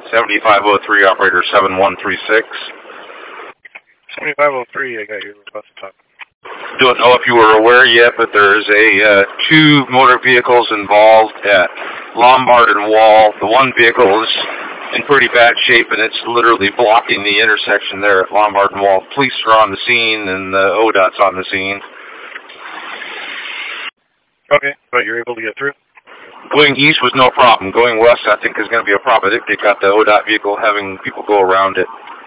7503, operator 7136. 7503, I got you. About to talk. Don't know if you were aware yet, but there's two motor vehicles involved at Lombard and Wall. The one vehicle is in pretty bad shape, and it's literally blocking the intersection there at Lombard and Wall. Police are on the scene, and the ODOT's on the scene. Okay, but you're able to get through? Going east was no problem. Going west, I think, is going to be a problem. I think they got the ODOT vehicle having people go around it.